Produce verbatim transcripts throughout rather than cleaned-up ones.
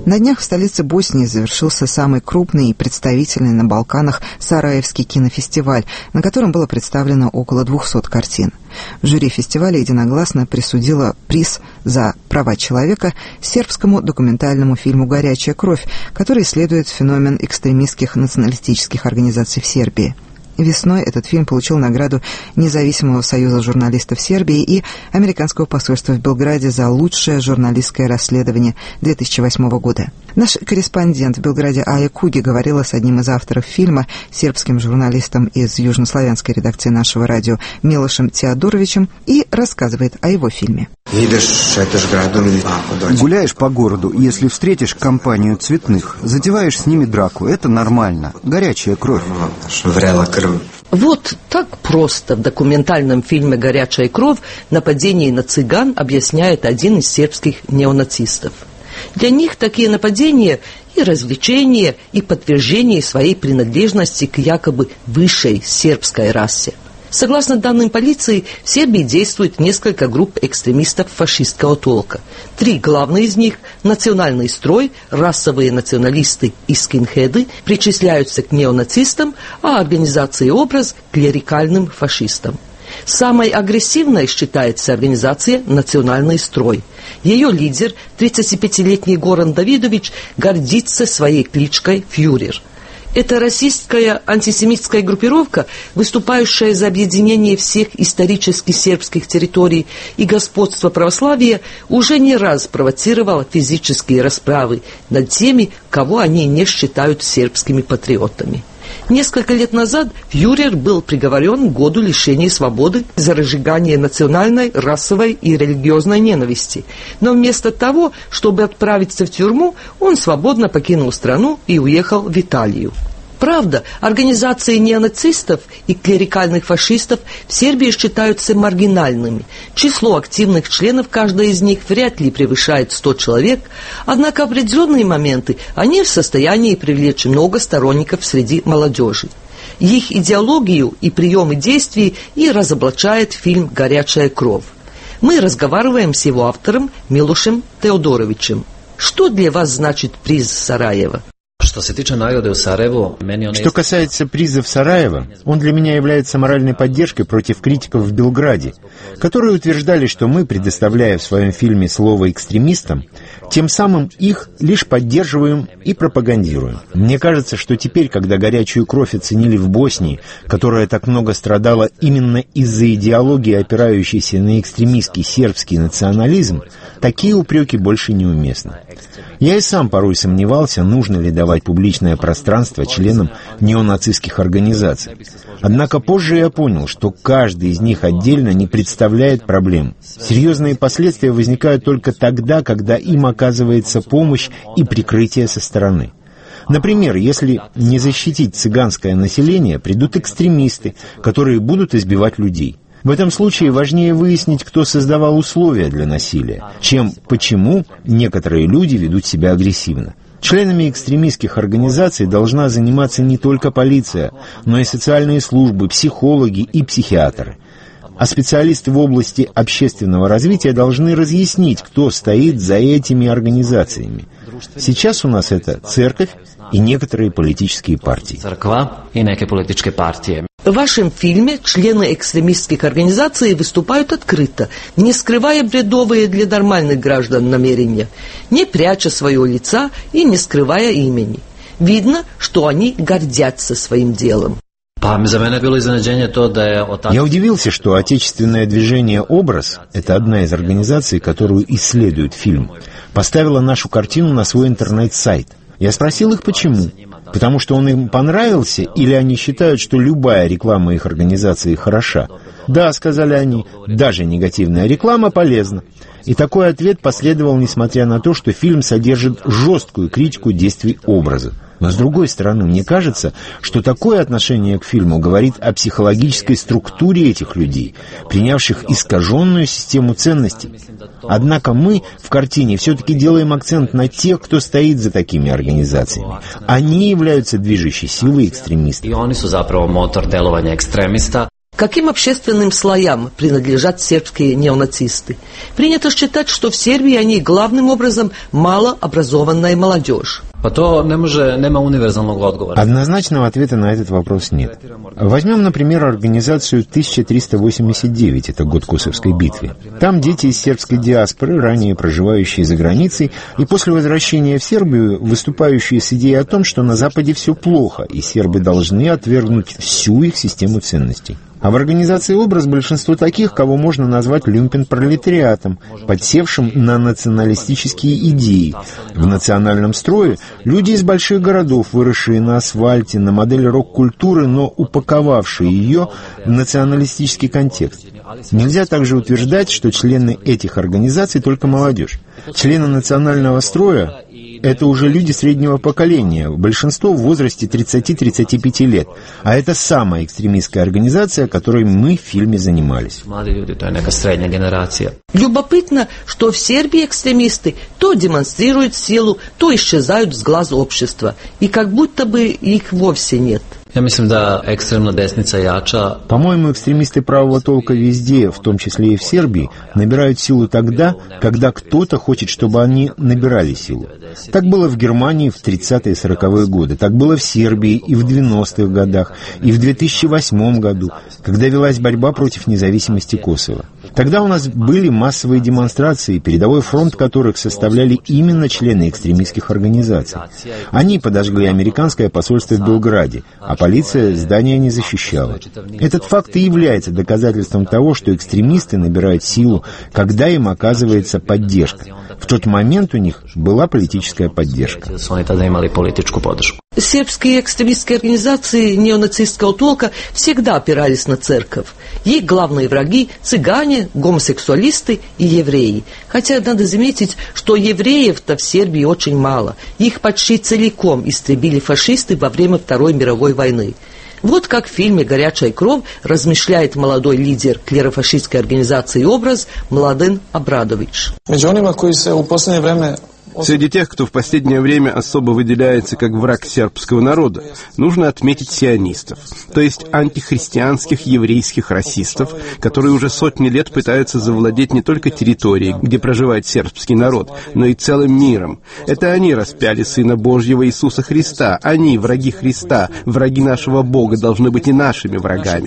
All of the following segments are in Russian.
На днях в столице Боснии завершился самый крупный и представительный на Балканах Сараевский кинофестиваль, на котором было представлено около двухсот картин. Жюри фестиваля единогласно присудило приз за права человека сербскому документальному фильму «Горячая кровь», который исследует феномен экстремистских националистических организаций в Сербии. Весной этот фильм получил награду Независимого союза журналистов Сербии и Американского посольства в Белграде за лучшее журналистское расследование две тысячи восьмого года. Наш корреспондент в Белграде Ая Куги говорила с одним из авторов фильма, сербским журналистом из южнославянской редакции нашего радио Милошем Теодоровичем, и рассказывает о его фильме. Гуляешь по городу, если встретишь компанию цветных, затеваешь с ними драку, это нормально. Горячая кровь. Вот так просто в документальном фильме «Горячая кровь» нападение на цыган объясняет один из сербских неонацистов. Для них такие нападения и развлечения, и подтверждение своей принадлежности к якобы высшей сербской расе. Согласно данным полиции, в Сербии действует несколько групп экстремистов фашистского толка. Три главные из них – национальный строй, расовые националисты и скинхеды – причисляются к неонацистам, а организация «Образ» – к клерикальным фашистам. Самой агрессивной считается организация «Национальный строй». Ее лидер, тридцатипятилетний Горан Давидович, гордится своей кличкой «Фюрер». Это расистская антисемитская группировка, выступающая за объединение всех исторически сербских территорий и господство православия, уже не раз провоцировала физические расправы над теми, кого они не считают сербскими патриотами. Несколько лет назад фюрер был приговорен к году лишения свободы за разжигание национальной, расовой и религиозной ненависти. Но вместо того, чтобы отправиться в тюрьму, он свободно покинул страну и уехал в Италию. Правда, организации неонацистов и клерикальных фашистов в Сербии считаются маргинальными. Число активных членов каждой из них вряд ли превышает сто человек, однако в определенные моменты они в состоянии привлечь много сторонников среди молодежи. Их идеологию и приемы действий и разоблачает фильм «Горячая кровь». Мы разговариваем с его автором Милошем Теодоровичем. Что для вас значит приз Сараева? Что касается приза в Сараево, он для меня является моральной поддержкой против критиков в Белграде, которые утверждали, что мы, предоставляя в своем фильме слово экстремистам, тем самым их лишь поддерживаем и пропагандируем. Мне кажется, что теперь, когда горячую кровь оценили в Боснии, которая так много страдала именно из-за идеологии, опирающейся на экстремистский сербский национализм, такие упреки больше неуместны. Я и сам порой сомневался, нужно ли давать публичное пространство членам неонацистских организаций. Однако позже я понял, что каждый из них отдельно не представляет проблем. Серьезные последствия возникают только тогда, когда им оказывается помощь и прикрытие со стороны. Например, если не защитить цыганское население, придут экстремисты, которые будут избивать людей. В этом случае важнее выяснить, кто создавал условия для насилия, чем почему некоторые люди ведут себя агрессивно. Членами экстремистских организаций должна заниматься не только полиция, но и социальные службы, психологи и психиатры. А специалисты в области общественного развития должны разъяснить, кто стоит за этими организациями. Сейчас у нас это церковь и некоторые политические партии. В вашем фильме члены экстремистских организаций выступают открыто, не скрывая бредовые для нормальных граждан намерения, не пряча своего лица и не скрывая имени. Видно, что они гордятся своим делом. Я удивился, что отечественное движение «Образ» — это одна из организаций, которую исследует фильм, поставила нашу картину на свой интернет-сайт. Я спросил их, почему. Потому что он им понравился, или они считают, что любая реклама их организации хороша? Да, сказали они, даже негативная реклама полезна. И такой ответ последовал, несмотря на то, что фильм содержит жесткую критику действий «Образа». Но, с другой стороны, мне кажется, что такое отношение к фильму говорит о психологической структуре этих людей, принявших искаженную систему ценностей. Однако мы в картине все-таки делаем акцент на тех, кто стоит за такими организациями. Они являются движущей силой экстремистов. Каким общественным слоям принадлежат сербские неонацисты? Принято считать, что в Сербии они главным образом малообразованная молодежь. Однозначного ответа на этот вопрос нет. Возьмем, например, организацию тысяча триста восемьдесят девять, это год Косовской битвы. Там дети из сербской диаспоры, ранее проживающие за границей, и после возвращения в Сербию выступающие с идеей о том, что на Западе все плохо, и сербы должны отвергнуть всю их систему ценностей. А в организации «Образ» большинство таких, кого можно назвать люмпен-пролетариатом, подсевшим на националистические идеи. В национальном строе люди из больших городов, выросшие на асфальте, на модели рок-культуры, но упаковавшие ее в националистический контекст. Нельзя также утверждать, что члены этих организаций только молодежь. Члены национального строя — это уже люди среднего поколения, большинство в возрасте тридцати-тридцати пяти лет. А это самая экстремистская организация, которой мы в фильме занимались. Любопытно, что в Сербии экстремисты то демонстрируют силу, то исчезают с глаз общества. И как будто бы их вовсе нет. По-моему, экстремисты правого толка везде, в том числе и в Сербии, набирают силу тогда, когда кто-то хочет, чтобы они набирали силу. Так было в Германии в тридцатые и сороковые годы, так было в Сербии и в девяностых годах, и в две тысячи восьмом году, когда велась борьба против независимости Косово. Тогда у нас были массовые демонстрации, передовой фронт которых составляли именно члены экстремистских организаций. Они подожгли американское посольство в Белграде, а полиция здание не защищала. Этот факт и является доказательством того, что экстремисты набирают силу, когда им оказывается поддержка. В тот момент у них была политическая поддержка. Сербские экстремистские организации неонацистского толка всегда опирались на церковь. Их главные враги – цыгане, гомосексуалисты и евреи. Хотя надо заметить, что евреев-то в Сербии очень мало. Их почти целиком истребили фашисты во время Второй мировой войны. Вот как в фильме «Горячая кровь» размышляет молодой лидер клерофашистской организации «Образ» Младен Абрадович. Среди тех, кто в последнее время особо выделяется как враг сербского народа, нужно отметить сионистов, то есть антихристианских еврейских расистов, которые уже сотни лет пытаются завладеть не только территорией, где проживает сербский народ, но и целым миром. Это они распяли Сына Божьего Иисуса Христа. Они, враги Христа, враги нашего Бога, должны быть и нашими врагами.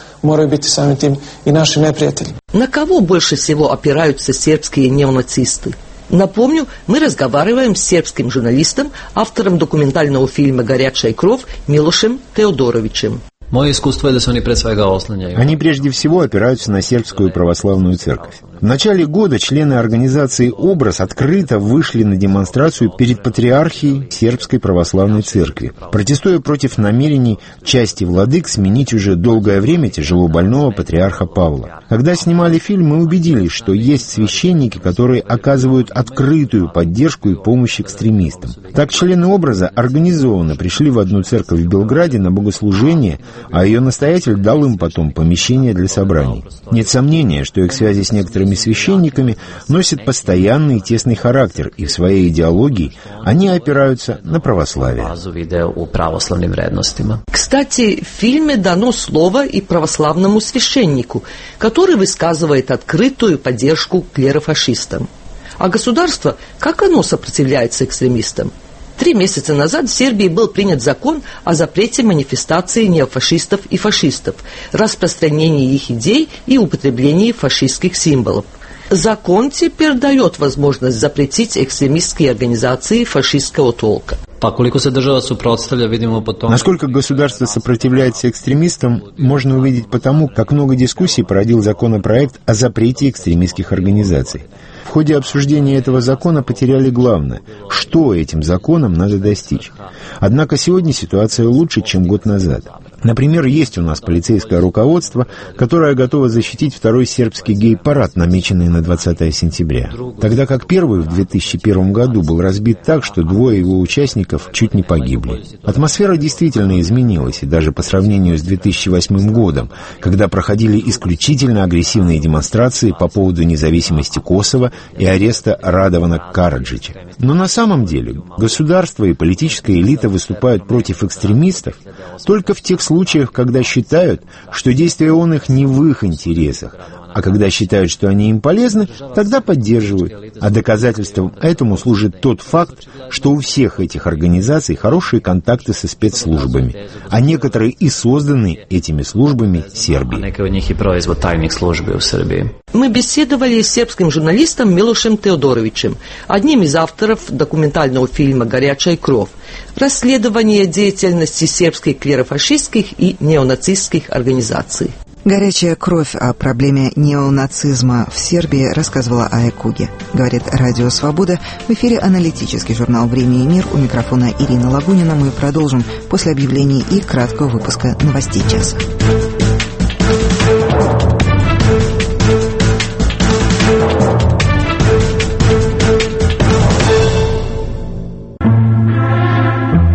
На кого больше всего опираются сербские неонацисты? Напомню, мы разговариваем с сербским журналистом, автором документального фильма «Горячая кровь» Милошем Теодоровичем. Moje iskustvo je da se oni pre svega oslanjaju. Они прежде всего опираются на сербскую православную церковь. В начале года члены организации «Образ» открыто вышли на демонстрацию перед патриархией Сербской православной церкви, протестуя против намерений части владык сменить уже долгое время тяжело больного патриарха Павла. Когда снимали фильм, мы убедились, что есть священники, которые оказывают открытую поддержку и помощь экстремистам. Так члены «Образа» организованно пришли в одну церковь в Белграде на богослужение, а ее настоятель дал им потом помещение для собраний. Нет сомнения, что их связи с некоторыми священниками носят постоянный и тесный характер, и в своей идеологии они опираются на православие. Кстати, в фильме дано слово и православному священнику, который высказывает открытую поддержку клерофашистам. А государство, как оно сопротивляется экстремистам? Три месяца назад в Сербии был принят закон о запрете манифестации неофашистов и фашистов, распространении их идей и употреблении фашистских символов. Закон теперь дает возможность запретить экстремистские организации фашистского толка. Насколько государство сопротивляется экстремистам, можно увидеть потому, как много дискуссий породил законопроект о запрете экстремистских организаций. В ходе обсуждения этого закона потеряли главное – что этим законом надо достичь. Однако сегодня ситуация лучше, чем год назад. Например, есть у нас полицейское руководство, которое готово защитить второй сербский гей-парад, намеченный на двадцатое сентября. Тогда как первый в две тысячи первом году был разбит так, что двое его участников чуть не погибли. Атмосфера действительно изменилась, и даже по сравнению с две тысячи восьмым годом, когда проходили исключительно агрессивные демонстрации по поводу независимости Косово и ареста Радована Караджича. Но на самом деле государство и политическая элита выступают против экстремистов только в тех случаях, случаях, когда считают, что действия он их не в их интересах, а когда считают, что они им полезны, тогда поддерживают. А доказательством этому служит тот факт, что у всех этих организаций хорошие контакты со спецслужбами, а некоторые и созданы этими службами Сербии. Мы беседовали с сербским журналистом Милошем Теодоровичем, одним из авторов документального фильма «Горячая кровь», расследование деятельности сербских клерофашистских и неонацистских организаций. «Горячая кровь» о проблеме неонацизма в Сербии рассказывала Ая Куги. Говорит Радио Свобода. В эфире аналитический журнал «Время и мир». У микрофона Ирина Лагунина. Мы продолжим после объявлений и краткого выпуска новостей часа.